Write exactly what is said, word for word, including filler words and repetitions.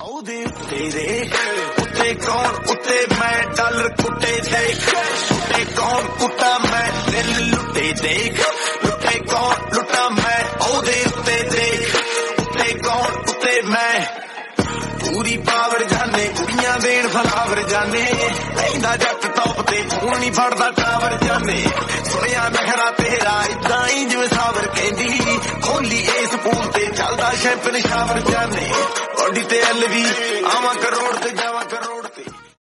ਉਹਦੇ ਉੱਤੇ ਦੇਖ ਉੱਤੇ ਕੌਣ ਉੱਤੇ ਮੈਂ ਡਾਲਰ ਕੁੱਟੇ ਦੇਖ ਉੱਤੇ ਕੌਣ ਕੁੱਟਾ ਮੈਂ ਦਿਲ ਲੁੱਟੇ ਦੇਖ ਲੁੱਟੇ ਕੌਣ ਲੁੱਟਾ ਮੈਂ ਉਹਦੇ ਉੱਤੇ ਦੇਖ ਉੱਤੇ ਕੌਣ ਉੱਤੇ ਮੈਂ ਪੂਰੀ ਪਾਵਰ ਜਾਨੇ ਕੁੜੀਆਂ ਦੇਣ ਫਲਾਵਰ ਜਾਨੇ ਲੈਂਦਾ ਜੱਟ ਟੌਪ ਤੇ ਫੋਨ ਨਹੀਂ ਫੜਦਾ ਟਾਵਰ ਜਾਨੇ ਸੁਣਿਆ ਨਖਰਾ ਤੇਰਾ ਇਦਾਂ ਹੀ ਜਿਵੇਂ ਸਾਵਰ ਕਹਿੰਦੀ ਖੋਲੀ ਇਸ ਪੂਲ ਤੇ ਚੱਲਦਾ ਸ਼ੈਂਪਨ ਸ਼ਾਵਰ ਜਾਨੇ ਬੋਡੀ ਤੇ ਐਲ ਵੀ ਆਵਾਂ ਕਰੋੜ ਤੇ